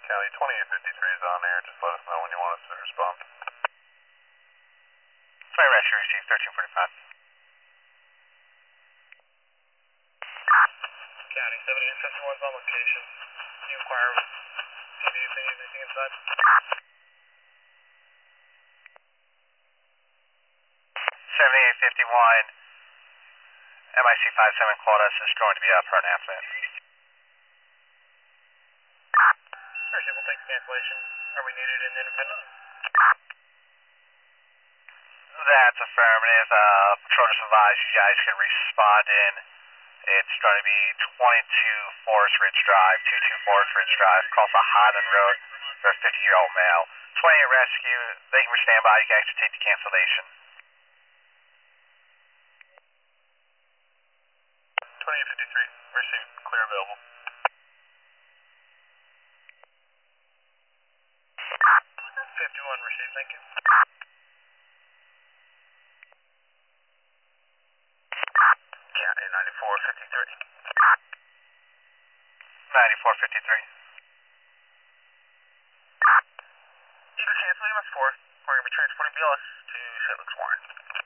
County 2853 is on air. Just let us know when you want us to respond. Fire Rescue received 1345. County 7851 is on location. Can you inquire with TV if they need anything inside? 7851, MIC 57 called us. Is going to be up for announcement. Appreciate we'll take the cancellation. Are we needed in Independence? That's affirmative. Patrol just advised you guys can respond in. It's going to be 22 Forest Ridge Drive, 22 Forest Ridge Drive, across the Highland Road for a 50-year-old male. 28 Rescue, thank you for standing by. You guys can take the cancellation. 2853, received, clear available. 51 received, thank you. County 9453. 9453. Eagle cancel EMS 4. We're going to be transporting BLS to St. Luke's Warren.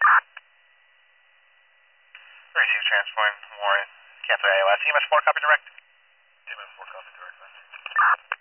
Receive transport Warren. Cancel AOS. EMS 4 copy direct. EMS 4 copy direct, thank you.